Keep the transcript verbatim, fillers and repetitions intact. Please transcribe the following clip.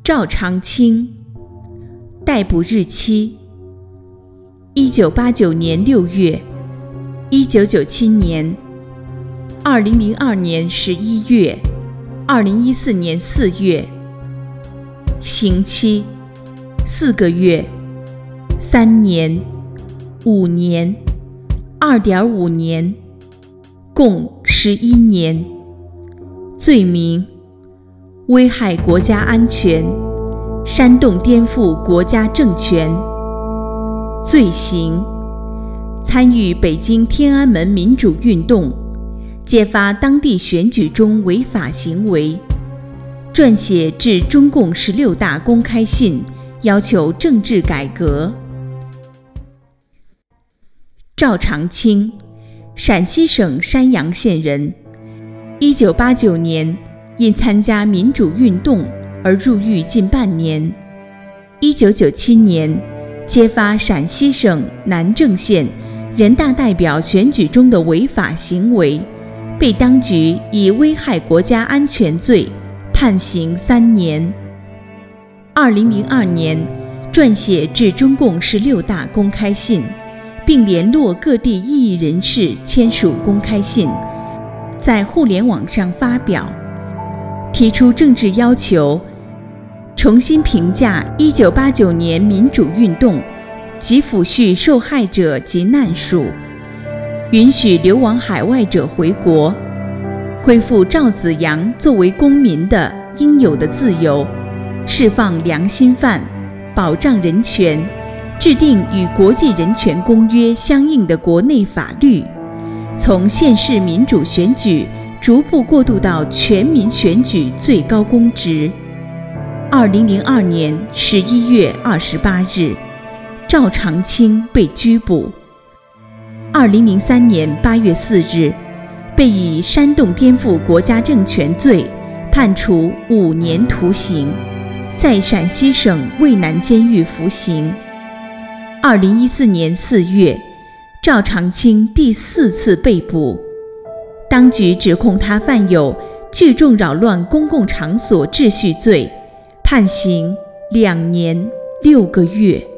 赵长青，逮捕日期：一九八九年六月，一九九七年，二零零二年十一月，二零一四年四月。刑期：四个月、三年、五年、二点五年，共十一年。罪名：危害国家安全，煽动颠覆国家政权。罪行：参与北京天安门民主运动，揭发当地选举中违法行为，撰写致中共十六大公开信，要求政治改革。赵长青，陕西省山阳县人，一九八九年因参加民主运动而入狱近半年。一九九七年，揭发陕西省南郑县人大代表选举中的违法行为，被当局以危害国家安全罪判刑三年。二零零二年，撰写致中共十六大公开信，并联络各地异议人士签署公开信，在互联网上发表，提出政治要求，重新评价一九八九年民主运动及抚恤受害者及难属，允许流亡海外者回国，恢复赵紫阳作为公民的应有的自由，释放良心犯，保障人权，制定与国际人权公约相应的国内法律，从县市民主选举逐步过渡到全民选举最高公职。二零零二年十一月二十八日，赵长青被拘捕。二零零三年八月四日，被以煽动颠覆国家政权罪判处五年徒刑，在陕西省渭南监狱服刑。二零一四年四月，赵长青第四次被捕，当局指控他犯有聚众扰乱公共场所秩序罪，判刑两年六个月。